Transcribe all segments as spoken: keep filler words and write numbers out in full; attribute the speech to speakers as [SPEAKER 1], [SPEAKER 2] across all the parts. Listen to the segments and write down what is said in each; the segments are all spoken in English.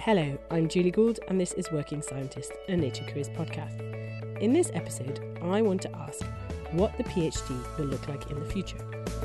[SPEAKER 1] Hello, I'm Julie Gould and this is Working Scientist, a Nature Careers podcast. In this episode, I want to ask what the PhD will look like in the future.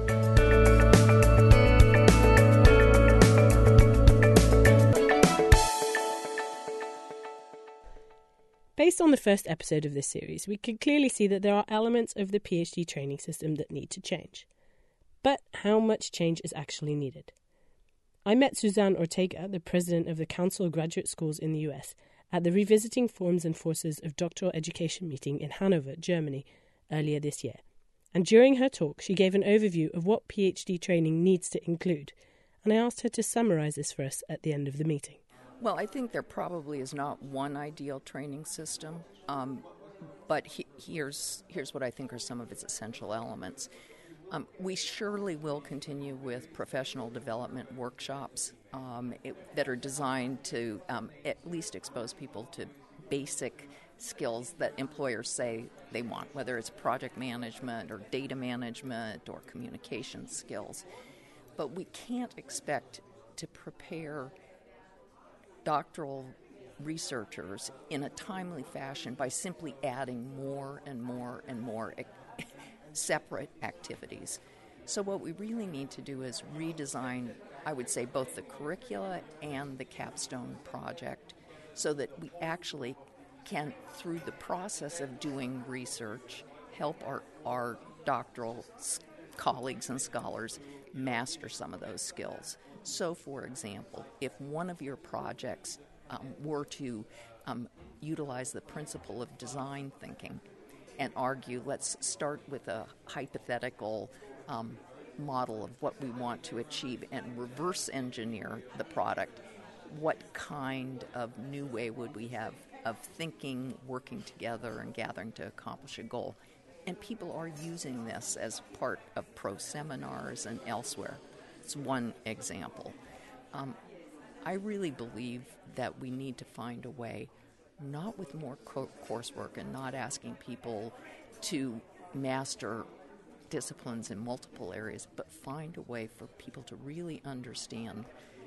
[SPEAKER 1] Based on the first episode of this series, we can clearly see that there are elements of the PhD training system that need to change. But how much change is actually needed? I met Suzanne Ortega, the president of the Council of Graduate Schools in the U S, at the Revisiting Forms and Forces of Doctoral Education meeting in Hanover, Germany, earlier this year. And during her talk, she gave an overview of what PhD training needs to include, and I asked her to summarise this for us at the end of the meeting.
[SPEAKER 2] Well, I think there probably is not one ideal training system, um, but he, here's here's what I think are some of its essential elements. Um, we surely will continue with professional development workshops um, it, that are designed to um, at least expose people to basic skills that employers say they want, whether it's project management or data management or communication skills. But we can't expect to prepare doctoral researchers in a timely fashion by simply adding more and more and more separate activities. So what we really need to do is redesign, I would say, both the curricula and the capstone project so that we actually can, through the process of doing research, help our, our doctoral colleagues and scholars master some of those skills. So, for example, if one of your projects um, were to um, utilize the principle of design thinking and argue, let's start with a hypothetical um, model of what we want to achieve and reverse engineer the product, what kind of new way would we have of thinking, working together, and gathering to accomplish a goal? And people are using this as part of pro seminars and elsewhere. It's one example. Um, I really believe that we need to find a way, not with more co- coursework and not asking people to master disciplines in multiple areas, but find a way for people to really understand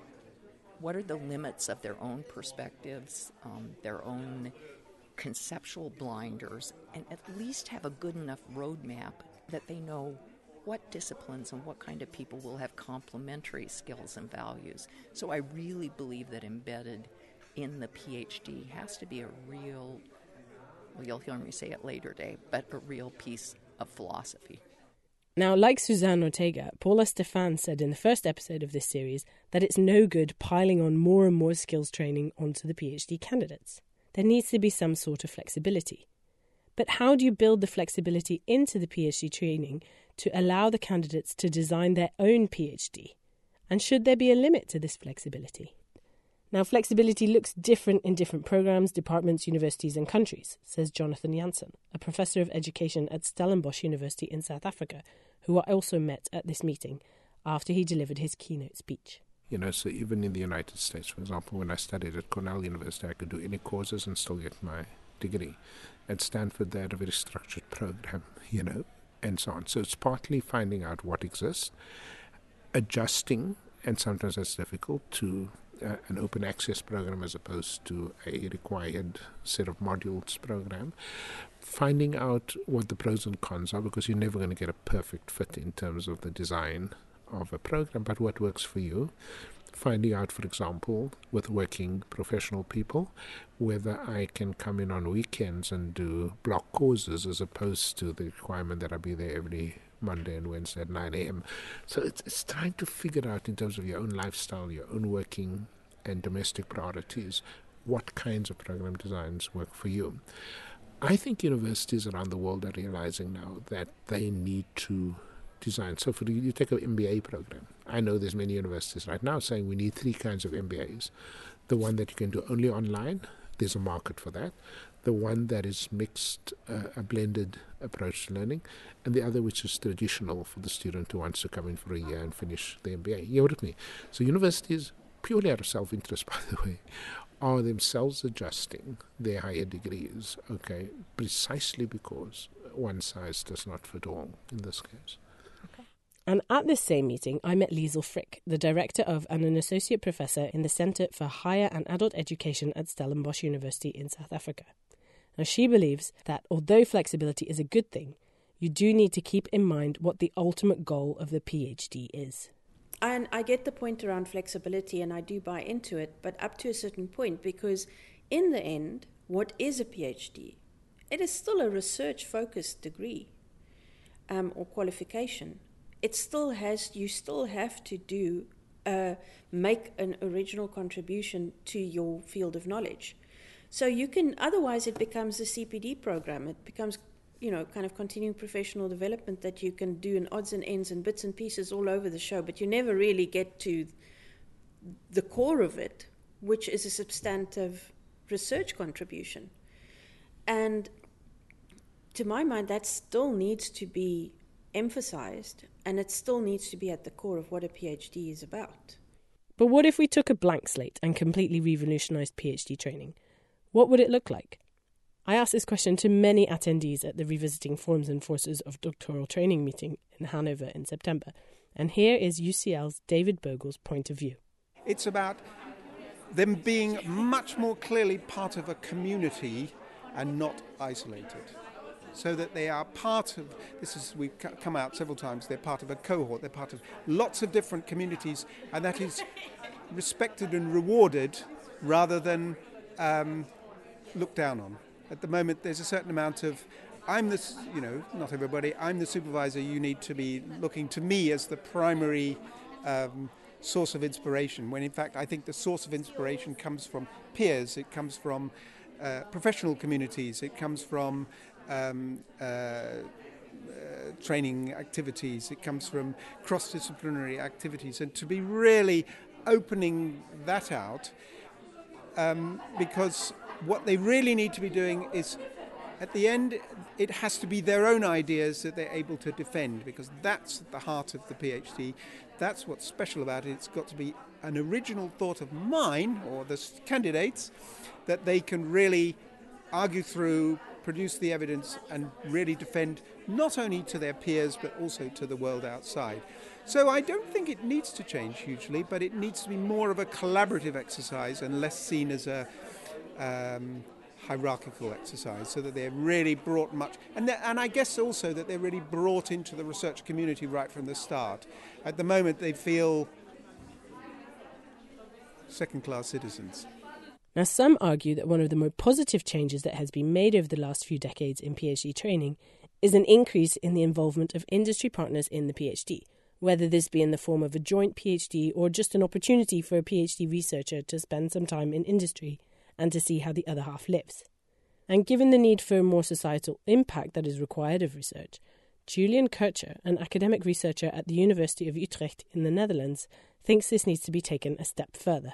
[SPEAKER 2] what are the limits of their own perspectives, um, their own conceptual blinders, and at least have a good enough roadmap that they know what disciplines and what kind of people will have complementary skills and values. So I really believe that embedded in the PhD has to be a real, well, you'll hear me say it later today, but a real piece of philosophy.
[SPEAKER 1] Now, like Suzanne Ortega, Paula Stefan said in the first episode of this series that it's no good piling on more and more skills training onto the PhD candidates. There needs to be some sort of flexibility. But how do you build the flexibility into the PhD training to allow the candidates to design their own PhD? And should there be a limit to this flexibility? Now, flexibility looks different in different programs, departments, universities and countries, says Jonathan Jansen, a professor of education at Stellenbosch University in South Africa, who I also met at this meeting after he delivered his keynote speech.
[SPEAKER 3] You know, so even in the United States, for example, when I studied at Cornell University, I could do any courses and still get my degree. At Stanford, they had a very structured program, you know, and so on. So it's partly finding out what exists, adjusting, and sometimes that's difficult, to uh, an open access program as opposed to a required set of modules program. Finding out what the pros and cons are, because you're never going to get a perfect fit in terms of the design of a program, but what works for you. Finding out, for example, with working professional people, whether I can come in on weekends and do block courses as opposed to the requirement that I be there every Monday and Wednesday at nine a.m. So it's, it's trying to figure out in terms of your own lifestyle, your own working and domestic priorities, what kinds of program designs work for you. I think universities around the world are realizing now that they need to design. So for the, you take an M B A program. I know there's many universities right now saying we need three kinds of M B As. The one that you can do only online, there's a market for that. The one that is mixed, uh, a blended approach to learning, and the other which is traditional for the student who wants to come in for a year and finish the M B A. You with me? So universities, purely out of self-interest, by the way, are themselves adjusting their higher degrees, okay, precisely because one size does not fit all in this case.
[SPEAKER 1] And at this same meeting, I met Liesl Frick, the director of and an associate professor in the Centre for Higher and Adult Education at Stellenbosch University in South Africa. Now, she believes that although flexibility is a good thing, you do need to keep in mind what the ultimate goal of the PhD is.
[SPEAKER 4] And I get the point around flexibility, and I do buy into it, but up to a certain point, because in the end, what is a PhD? It is still a research-focused degree um, or qualification. It still has, you still have to do, uh, make an original contribution to your field of knowledge. So you can, otherwise it becomes a C P D program. It becomes, you know, kind of continuing professional development that you can do in odds and ends and bits and pieces all over the show, but you never really get to the core of it, which is a substantive research contribution. And to my mind, that still needs to be emphasized, and it still needs to be at the core of what a PhD is about.
[SPEAKER 1] But what if we took a blank slate and completely revolutionized PhD training? What would it look like? I asked this question to many attendees at the Revisiting Forms and Forces of Doctoral Training meeting in Hanover in September, and here is U C L's David Bogle's point of view.
[SPEAKER 5] It's about them being much more clearly part of a community and not isolated, so that they are part of, this is, we've come out several times, they're part of a cohort, they're part of lots of different communities, and that is respected and rewarded rather than um, looked down on. At the moment, there's a certain amount of, I'm the, you know, not everybody, I'm the supervisor, you need to be looking to me as the primary um, source of inspiration, when in fact I think the source of inspiration comes from peers, it comes from uh, professional communities, it comes from um, uh, uh, training activities, it comes from cross-disciplinary activities, and to be really opening that out, um, because what they really need to be doing is, at the end, it has to be their own ideas that they're able to defend, because that's at the heart of the PhD. That's what's special about it. It's got to be an original thought of mine, or the candidates, that they can really argue through, produce the evidence, and really defend not only to their peers, but also to the world outside. So I don't think it needs to change hugely, but it needs to be more of a collaborative exercise and less seen as a um, hierarchical exercise, so that they're really brought much, and and I guess also that they're really brought into the research community right from the start. At the moment, they feel second-class citizens.
[SPEAKER 1] Now, some argue that one of the more positive changes that has been made over the last few decades in PhD training is an increase in the involvement of industry partners in the PhD, whether this be in the form of a joint PhD or just an opportunity for a PhD researcher to spend some time in industry and to see how the other half lives. And given the need for a more societal impact that is required of research, Julian Kircher, an academic researcher at the University of Utrecht in the Netherlands, thinks this needs to be taken a step further.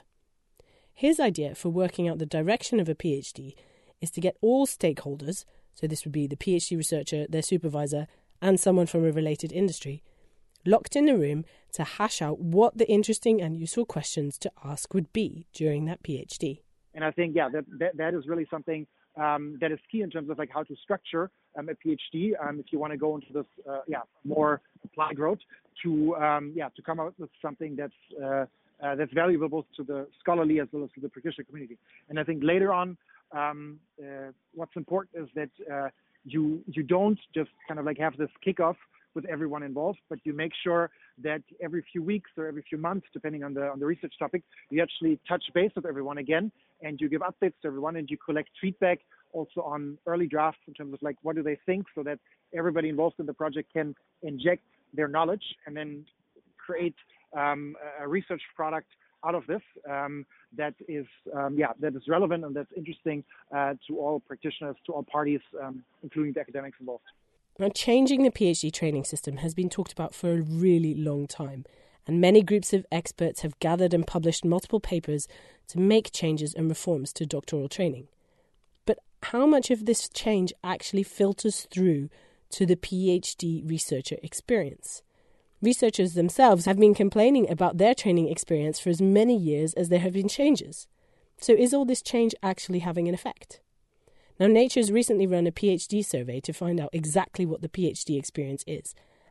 [SPEAKER 1] His idea for working out the direction of a PhD is to get all stakeholders, so this would be the PhD researcher, their supervisor, and someone from a related industry, locked in a room to hash out what the interesting and useful questions to ask would be during that PhD.
[SPEAKER 6] And I think, yeah, that that, that is really something um, that is key in terms of like how to structure um, a PhD. Um, if you want to go into this, uh, yeah, more applied road, to um, yeah, to come up with something that's uh, uh, that's valuable both to the scholarly as well as to the practitioner community. And I think later on, um, uh, what's important is that uh, you you don't just kind of like have this kickoff with everyone involved, but you make sure that every few weeks or every few months, depending on the on the research topic, you actually touch base with everyone again, and you give updates to everyone, and you collect feedback also on early drafts in terms of like what do they think, so that everybody involved in the project can inject their knowledge and then create um, a research product out of this um, that is um, yeah that is relevant and that's interesting uh, to all practitioners, to all parties, um, including the academics involved.
[SPEAKER 1] Now, changing the PhD training system has been talked about for a really long time, and many groups of experts have gathered and published multiple papers to make changes and reforms to doctoral training. But how much of this change actually filters through to the PhD researcher experience? Researchers themselves have been complaining about their training experience for as many years as there have been changes. So is all this change actually having an effect? Now, Nature's recently run a PhD survey to find out exactly what the PhD experience is,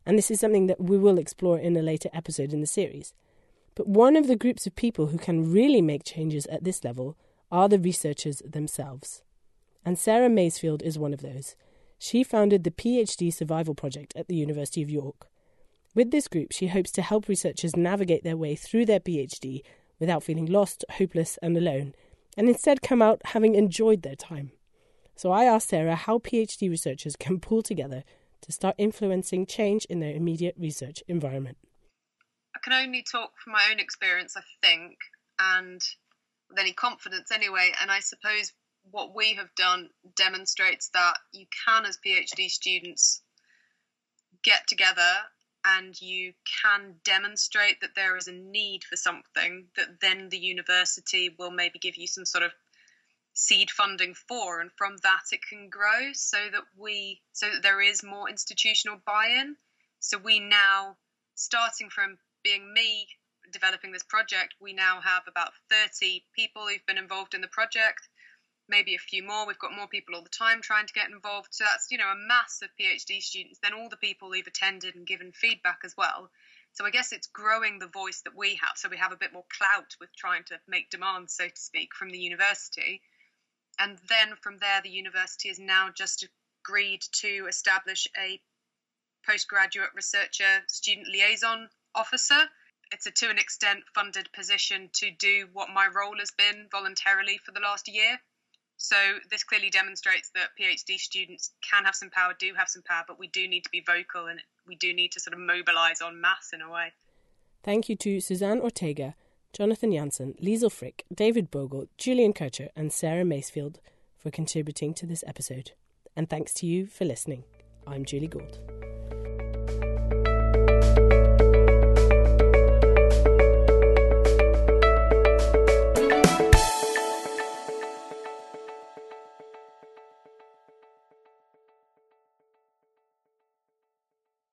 [SPEAKER 1] and this is something that we will explore in a later episode in the series. But one of the groups of people who can really make changes at this level are the researchers themselves. And Sarah Masefield is one of those. She founded the PhD Survival Project at the University of York. With this group, she hopes to help researchers navigate their way through their PhD without feeling lost, hopeless and alone, and instead come out having enjoyed their time. So I asked Sarah how PhD researchers can pull together to start influencing change in their immediate research environment.
[SPEAKER 7] I can only talk from my own experience, I think, and with any confidence anyway, and I suppose what we have done demonstrates that you can, as PhD students, get together and you can demonstrate that there is a need for something that then the university will maybe give you some sort of seed funding for, and from that it can grow so that we so that there is more institutional buy-in. So we now, starting from being me developing this project, we now have about thirty people who've been involved in the project, maybe a few more. We've got more people all the time trying to get involved. So that's, you know, a mass of PhD students, then all the people who've attended and given feedback as well. So I guess it's growing the voice that we have. So we have a bit more clout with trying to make demands, so to speak, from the university. And then from there, the university has now just agreed to establish a postgraduate researcher student liaison officer. It's a, to an extent, funded position to do what my role has been voluntarily for the last year. So this clearly demonstrates that PhD students can have some power, do have some power, but we do need to be vocal and we do need to sort of mobilise en masse in a way.
[SPEAKER 1] Thank you to Suzanne Ortega, Jonathan Janssen, Liesl Frick, David Bogle, Julian Kircher and Sarah Masefield for contributing to this episode. And thanks to you for listening. I'm Julie Gould.